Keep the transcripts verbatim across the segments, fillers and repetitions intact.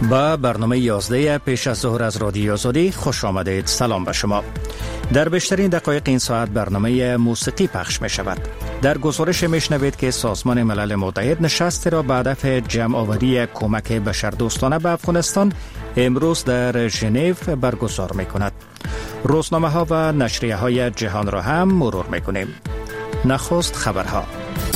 با برنامه یازده پیش از ظهر از رادیو آزادی خوش آمدید. سلام به شما. در بیشترین دقایق این ساعت برنامه موسیقی پخش می شود. در گزارش می شنوید که سازمان ملل متحد نشستی را به هدف جمع آوری کمک بشردوستانه به افغانستان امروز در ژنو برگزار می کند. روزنامه ها و نشریه های جهان را هم مرور می کنیم. نخست خبرها.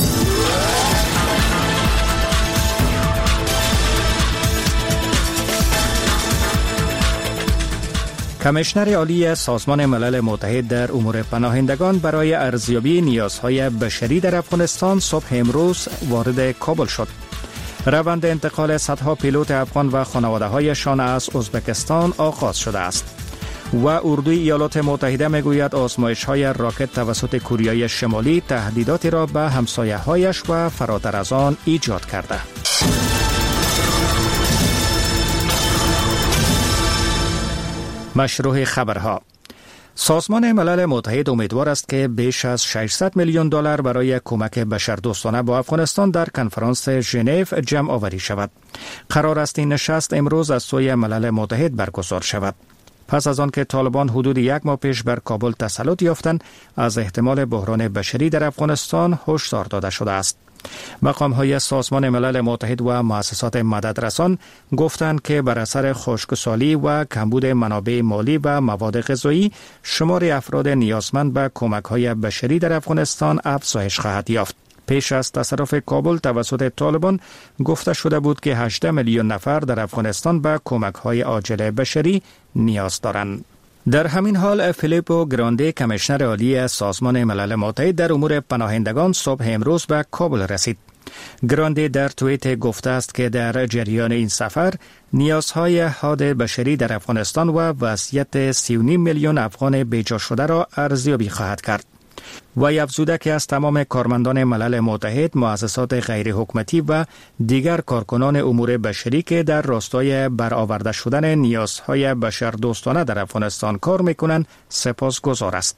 کمیشنر عالی سازمان ملل متحد در امور پناهندگان برای ارزیابی نیازهای بشری در افغانستان صبح امروز وارد کابل شد. روند انتقال صدها پیلوت افغان و خانواده‌هایشان از ازبکستان آغاز شده است. و اردوی ایالات متحده میگوید آزمایش‌های راکت توسط کره شمالی تهدیداتی را به همسایه‌هایش و فراتر از آن ایجاد کرده. مشروع خبرها. سازمان ملل متحد امیدوار است که بیش از ششصد میلیون دلار برای کمک بشردوستانه با افغانستان در کنفرانس ژنو جمع آوری شود. قرار است این نشست امروز از سوی ملل متحد برگزار شود. پس از آن که طالبان حدود یک ماه پیش بر کابل تسلط یافتند، از احتمال بحران بشری در افغانستان هشدار داده شده است. مقام‌های سازمان ملل متحد و مؤسسات مددرسان گفتند که بر اثر خشکسالی و کمبود منابع مالی و مواد غذایی، شمار افراد نیازمند به کمک‌های بشری در افغانستان افزایش خواهد یافت. پیش از تصرف کابل توسط طالبان گفته شده بود که هجده میلیون نفر در افغانستان به کمک‌های عاجل بشری نیاز دارند. در همین حال فیلیپو گراندی کمیشنر عالی سازمان ملل متحد در امور پناهندگان صبح امروز به کابل رسید. گراندی در توییت گفته است که در جریان این سفر نیازهای حاد بشری در افغانستان و وضعیت سی و نیم میلیون افغان بیجا شده را ارزیابی خواهد کرد. و افزوده که از تمام کارمندان ملل متحد، مؤسسات غیر حکومتی و دیگر کارکنان امور بشری که در راستای برآورده شدن نیازهای بشردوستانه در افغانستان کار میکنند سپاسگزار است.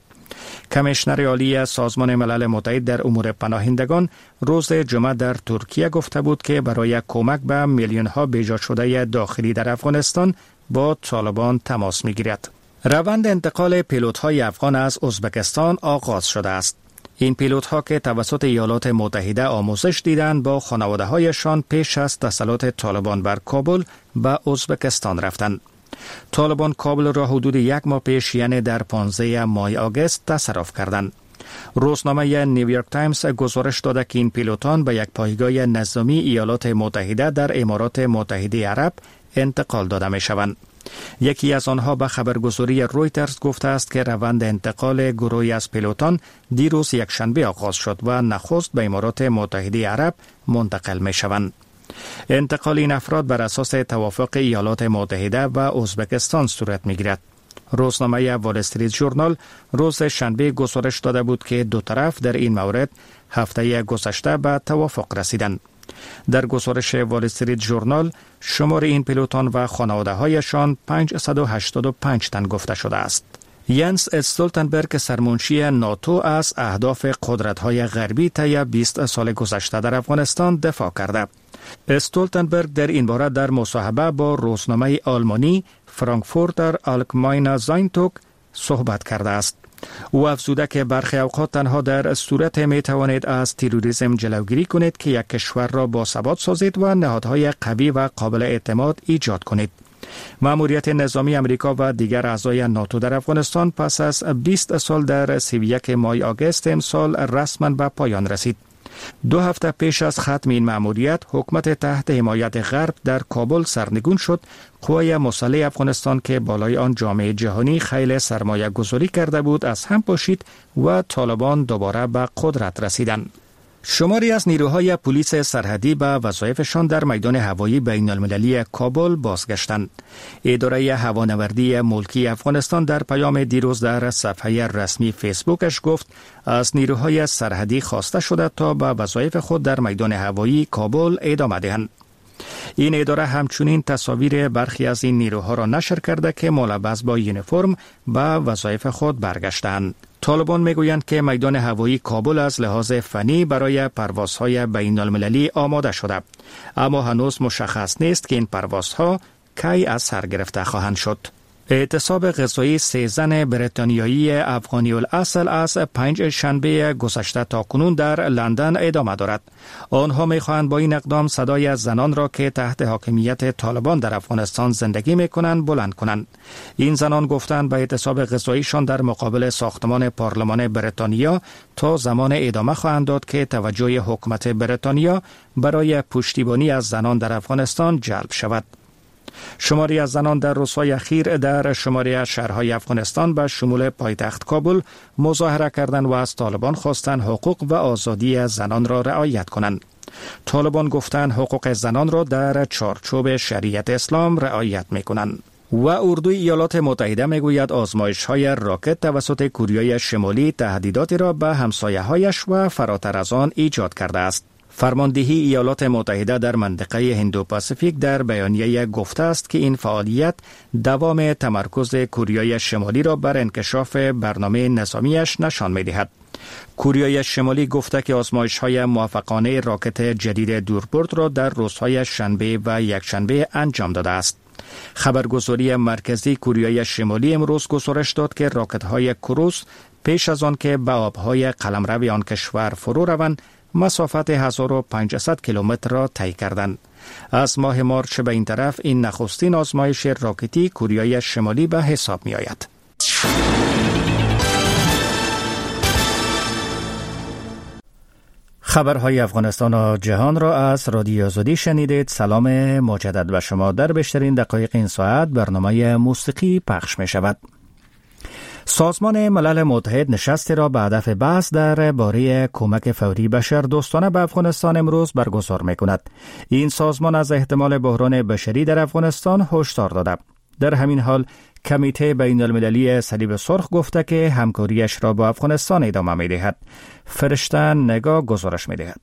کمیشنر عالی سازمان ملل متحد در امور پناهندگان روز جمعه در ترکیه گفته بود که برای کمک به میلیون ها بیجا شده داخلی در افغانستان با طالبان تماس میگیرد. روند انتقال پیلوت‌های افغان از ازبکستان آغاز شده است. این پیلوت‌ها که توسط ایالات متحده آموزش دیدند با خانواده‌هایشان پیش از تسلط طالبان بر کابل به ازبکستان رفتند. طالبان کابل را حدود یک ماه پیش یعنی در پانزده ماه آگوست تصرف کردند. روزنامه نیویورک تایمز گزارش داده که این پیلوتان به یک پایگاه نظامی ایالات متحده در امارات متحده عرب انتقال داده می‌شوند. یکی از آنها به خبرگزاری رویترز گفته است که روند انتقال گروهی از پیلوتان دیروز یکشنبه آغاز شد و نخست به امارات متحده عرب منتقل می شوند. انتقال این افراد بر اساس توافق ایالات متحده و ازبکستان صورت می گیرد. روزنامه وال استریت ژورنال روز شنبه گزارش داده بود که دو طرف در این مورد هفته گذشته به توافق رسیدند. در گزارش وال استریت ژورنال شمار این پیلوتان و خانواده‌هایشان پانصد و هشتاد و پنج تن گفته شده است. ینس استولتنبرگ سرمنشی ناتو از اهداف قدرت‌های غربی طی بیست سال گذشته در افغانستان دفاع کرده. استولتنبرگ در این باره در مصاحبه با روزنامه آلمانی فرانکفورتر آلگماینه زاینتوگ صحبت کرده است. او افزوده که برخی اوقات تنها در صورت می توانید از تروریسم جلوگیری کنید که یک کشور را باثبات سازید و نهادهای قوی و قابل اعتماد ایجاد کنید. مأموریت نظامی امریکا و دیگر اعضای ناتو در افغانستان پس از بیست سال در سی و یک ماه آگوست امسال رسما به پایان رسید. دو هفته پیش از ختم این مأموریت، حکومت تحت حمایت غرب در کابل سرنگون شد. قوای مسلح افغانستان که بالای آن جامعه جهانی خیلی سرمایه گذاری کرده بود از هم پاشید و طالبان دوباره به قدرت رسیدند. شماری از نیروهای پلیس سرحدی به وظایفشان در میدان هوایی بین المللی کابل بازگشتند. اداره هوانوردی ملکی افغانستان در پیام دیروز در صفحه رسمی فیسبوکش گفت از نیروهای سرحدی خواسته شده تا به وظایف خود در میدان هوایی کابل ادامه دهند. این اداره همچنین تصاویر برخی از این نیروها را نشر کرده که ملبس با یونیفرم به وظایف خود برگشتند. طالبان میگویند که میدان هوایی کابل از لحاظ فنی برای پروازهای بین المللی آماده شده، اما هنوز مشخص نیست که این پروازها کی از سر گرفته خواهند شد. اعتصاب غذایی سه زن بریتانیایی افغانی الاصل از پنج شنبه گذشته تا کنون در لندن ادامه دارد. آنها می‌خواهند با این اقدام صدای از زنان را که تحت حاکمیت طالبان در افغانستان زندگی می‌کنند بلند کنند. این زنان گفتند به اعتصاب غذاییشان در مقابل ساختمان پارلمان بریتانیا تا زمان ادامه خواهند داد که توجه حکومت بریتانیا برای پشتیبانی از زنان در افغانستان جلب شود. شماری از زنان در روزهای اخیر در شماری از شهرهای افغانستان به شمول پایتخت کابل مظاهره کردند و از طالبان خواستند حقوق و آزادی از زنان را رعایت کنند. طالبان گفتند حقوق زنان را در چارچوب شریعت اسلام رعایت می‌کنند. و اردوی ایالات متحده میگوید آزمایش‌های راکت توسط کره شمالی تهدیداتی را به همسایه‌هایش و فراتر از آن ایجاد کرده است. فرماندهی ایالات متحده در منطقه هندو پاسیفیک در بیانیه گفته است که این فعالیت دوام تمرکز کره شمالی را بر انکشاف برنامه نظامیش نشان می‌دهد. کره شمالی گفته که آزمایش‌های موفقانه راکت جدید دوربرد را در روزهای شنبه و یکشنبه انجام داده است. خبرگزاری مرکزی کره شمالی امروز گزارش داد که راکت‌های کروز پیش از آن که به آب‌های قلمرو آن کشور فرو روند مسافت هزار و پانصد کیلومتر را طی کردند. از ماه مارچ به این طرف این نخستین آزمایش راکتی کره شمالی به حساب می آید. خبرهای افغانستان و جهان را از رادیو آزادی شنیدید. سلام مجدد به شما. در بیشترین دقایق این ساعت برنامه موسیقی پخش می شود. سازمان ملل متحد نشستی را به هدف بحث در باره کمک فوری بشردوستانه به افغانستان امروز برگزار می کند. این سازمان از احتمال بحران بشری در افغانستان هشدار داده. در همین حال کمیته بین المللی صلیب سرخ گفته که همکاریش را با افغانستان ادامه می دهد. فرشته نگاه گزارش می دهد.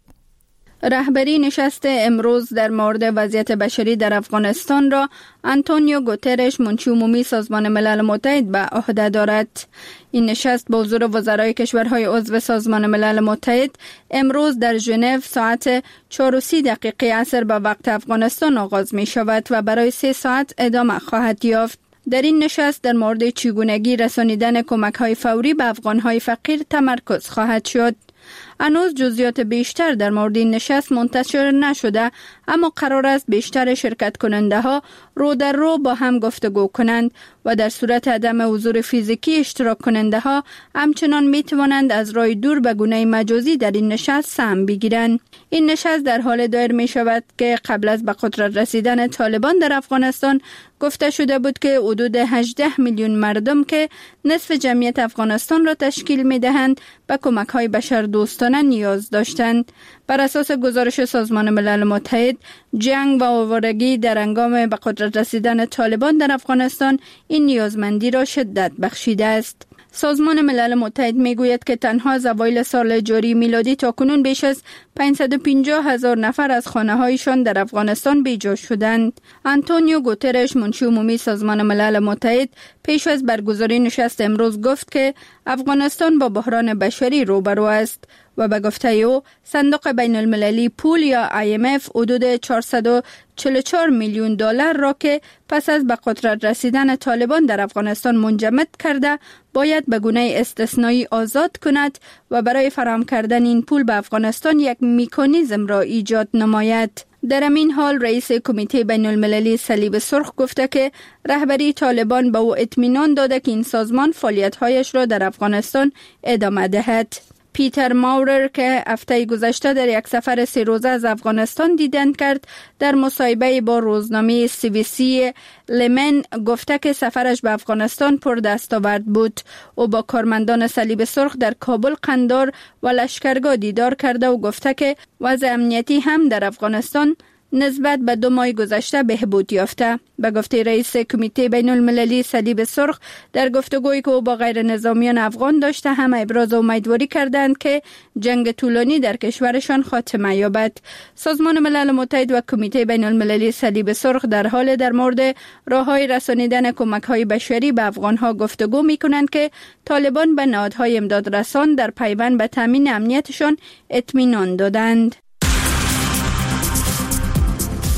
رهبری نشست امروز در مورد وضعیت بشری در افغانستان را آنتونیو گوترش منشی عمومی سازمان ملل متحد به عهده دارد. این نشست با حضور وزرای کشورهای عضو سازمان ملل متحد امروز در ژنو ساعت چهار و سی دقیقه عصر به وقت افغانستان آغاز می شود و برای سه ساعت ادامه خواهد یافت. در این نشست در مورد چگونگی رسانیدن کمک‌های فوری به افغان‌های فقیر تمرکز خواهد شد. هنوز جزئیات بیشتر در مورد این نشست منتشر نشده، اما قرار است بیشتر شرکت کننده ها رو در رو با هم گفتگو کنند و در صورت عدم حضور فیزیکی اشتراک کننده ها همچنان می توانند از راه دور به گونه مجازی در این نشست سهم بگیرند. این نشست در حال دایر می شود که قبل از به قدرت رسیدن طالبان در افغانستان گفته شده بود که حدود هجده میلیون مردم که نصف جمعیت افغانستان را تشکیل می دهند به کمک های بشردوستانه نیاز داشتند. بر اساس گزارش سازمان ملل متحد، جنگ و آوارگی در هنگام به قدرت رسیدن طالبان در افغانستان این نیازمندی را شدت بخشیده است. سازمان ملل متحد میگوید که تنها از اوایل سال جاری میلادی تا کنون بیش از پانصد و پنجاه هزار نفر از خانه‌هایشان در افغانستان بیجا شدند. آنتونیو گوترش منشی عمومی سازمان ملل متحد پیش از برگزاری نشست امروز گفت که افغانستان با بحران بشری روبرو است و به گفته او صندوق بین المللی پول یا آی ام اف حدود چهارصد و چهل و چهار میلیون دلار را که پس از به قدرت رسیدن طالبان در افغانستان منجمد کرده باید به گونه استثنایی آزاد کند و برای فراهم کردن این پول به افغانستان یک مکانیزم را ایجاد نماید. در همین حال رئیس کمیته بین المللی صلیب سرخ گفته که رهبری طالبان به او اطمینان داده که این سازمان فعالیت‌هایش را در افغانستان ادامه دهد. پیتر ماورر که هفته گذشته در یک سفر سه روزه از افغانستان دیدن کرد، در مصاحبه با روزنامه سی بی سی لمن گفته که سفرش به افغانستان پر دستاورد بود. او با کارمندان صلیب سرخ در کابل، قندار و لشکرگاه دیدار کرده و گفته که وضع امنیتی هم در افغانستان نسبت به دو ماه گذشته بهبود یافته. به گفته رئیس کمیته بین المللی صلیب سرخ، در گفتگویی که او با غیر نظامیان افغان داشته هم ابراز امیدواری کردند که جنگ طولانی در کشورشان خاتمه یابد. سازمان ملل متحد و کمیته بین المللی صلیب سرخ در حال در مورد راههای رسانیدن کمک‌های بشری به افغان‌ها گفتگو می‌کنند که طالبان به نهادهای امدادرسان در پیوند به تامین امنیتشان اطمینان دادند.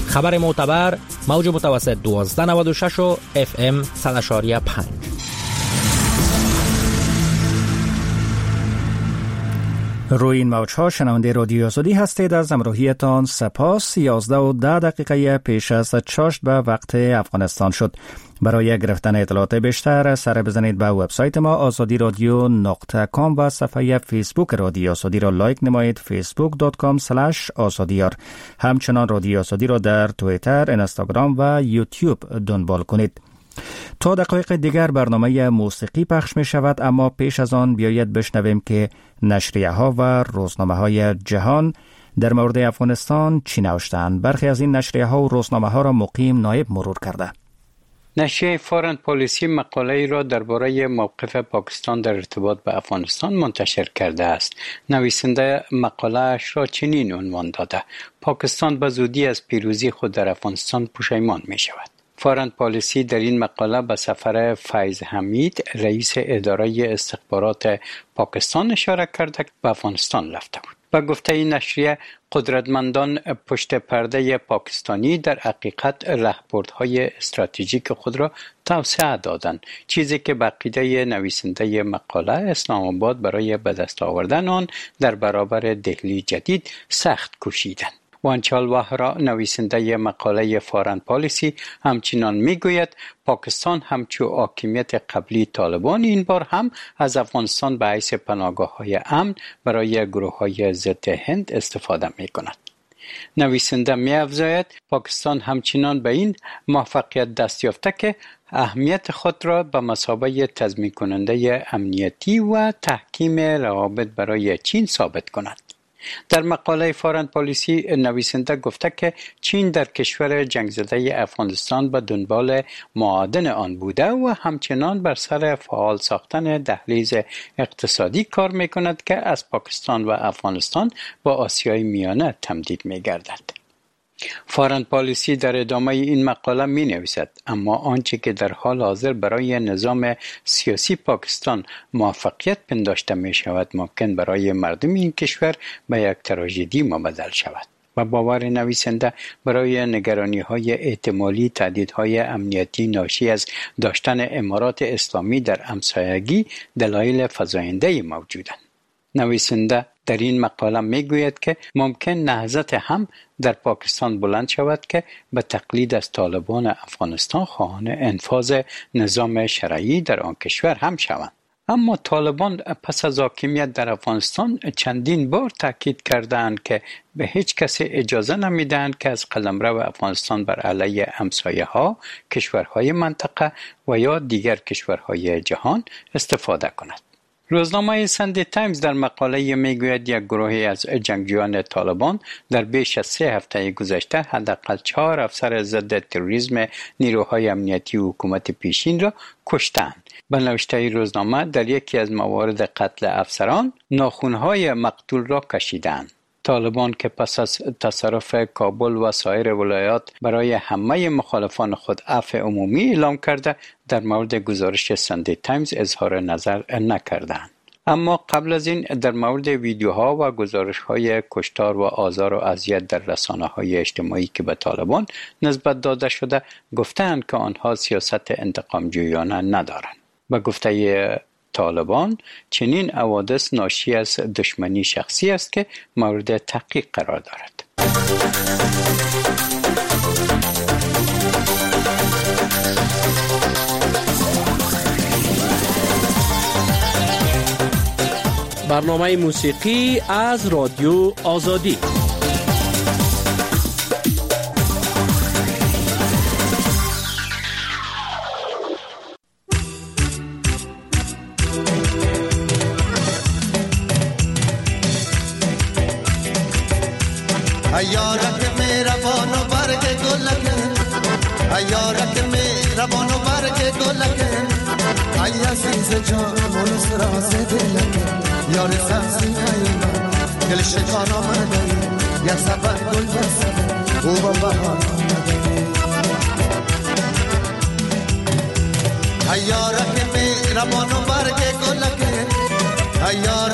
خبر معتبر موج متوسط دوازده نود و شش و اف ام صد و پنج. روی این موج‌ها شنونده رادیو آزادی هستید. از همراهیتان سپاس. یازده و ده دقیقه پیش از چاشت به وقت افغانستان شد. برای گرفتن اطلاعات بیشتر سر بزنید به وبسایت ما آزادی رادیو نقطه کام و صفحه فیسبوک رادیو آزادی را لایک نمایید، فیسبوک دات کام اسلش آزادیار. همچنان رادیو آزادی را در توییتر، اینستاگرام و یوتیوب دنبال کنید. تا دقایق دیگر برنامه موسیقی پخش می شود، اما پیش از آن بیایید بشنویم که نشریه ها و روزنامه های جهان در مورد افغانستان چی نوشتند. برخی از این نشریه ها و روزنامه ها را مقیم نایب مرور کرده. نشریه فارن پالیسی مقاله‌ای را درباره موقف پاکستان در ارتباط به افغانستان منتشر کرده است. نویسنده مقاله‌اش را چنین عنوان داده: پاکستان به زودی از پیروزی خود در افغانستان پشیمان می شود. فارن پالیسی در این مقاله به سفر فیض حمید، رئیس اداره استخبارات پاکستان اشاره کرده که به افغانستان رفته بود. با گفته این نشریه، قدرتمندان پشت پرده پاکستانی در حقیقت راهبردهای استراتژیک خود را توسعه دادند، چیزی که به عقیده نویسنده مقاله اسلام آباد برای به دست آوردن آن در برابر دهلی جدید سخت کوشیدند. وانچال وهرا، نویسنده مقاله فارن پالیسی، همچنان میگوید پاکستان همچو حاکمیت قبلی طالبان این بار هم از افغانستان به حیث پناهگاه‌های امن برای گروه‌های ضد هند استفاده می‌کند. نویسنده می‌افزاید پاکستان همچنان به این موفقیت دست یافته که اهمیت خود را به مثابه تضمین کننده امنیتی و تحکیم روابط برای چین ثابت کند. در مقاله فارن پالیسی نویسنده گفته که چین در کشور جنگ زده افغانستان به دنبال معادن آن بوده و همچنان بر سر فعال ساختن دهلیز اقتصادی کار می کند که از پاکستان و افغانستان با آسیای میانه تمدید می گردد. فارن پالیسی در ادامه این مقاله می نویسد: اما آنچه که در حال حاضر برای نظام سیاسی پاکستان موفقیت پنداشته می شود ممکن برای مردم این کشور به یک تراژدی مبدل شود. و باور نویسنده برای نگرانی های احتمالی تهدیدهای امنیتی ناشی از داشتن امارات اسلامی در همسایگی دلایل فزاینده موجودند. نویسنده در این مقاله میگوید که ممکن نهضت هم در پاکستان بلند شود که به تقلید از طالبان افغانستان خواهان انفاذ نظام شرعی در آن کشور هم شوند. اما طالبان پس از حاکمیت در افغانستان چندین بار تاکید کردند که به هیچ کسی اجازه نمیدهند که از قلمرو افغانستان بر علیه همسایه‌ها، کشورهای منطقه و یا دیگر کشورهای جهان استفاده کند. روزنامه ساندی تایمز در مقاله میگوید یک گروهی از جنگجویان طالبان در بیش از سه هفته گذشته حداقل چهار افسر ضد تروریسم نیروهای امنیتی و حکومت پیشین را کشتند. به نوشته روزنامه در یکی از موارد قتل افسران ناخن‌های مقتول را کشیدند. طالبان که پس از تصرف کابل و سایر ولایات برای همه مخالفان خود عفو عمومی اعلام کرده، در مورد گزارش ساندی تایمز اظهار نظر نکردند. اما قبل از این در مورد ویدیوها و گزارش‌های کشتار و آزار و اذیت در رسانه‌های اجتماعی که به طالبان نسبت داده شده گفتند که آنها سیاست انتقام جویانه ندارند. به گفته طالبان چنین حوادث ناشی از دشمنی شخصی است که مورد تحقیق قرار دارد. برنامه موسیقی از رادیو آزادی. ایارک میرا بانو برگ گلکه ایارک میرا بانو برگ گلکه ای عزیز جان منس راز دلکه یار سبزی ایما دل شکان آمده یا سبر گل بسته او با بهار آمده ایارک میرا بانو برگ گلکه ایارک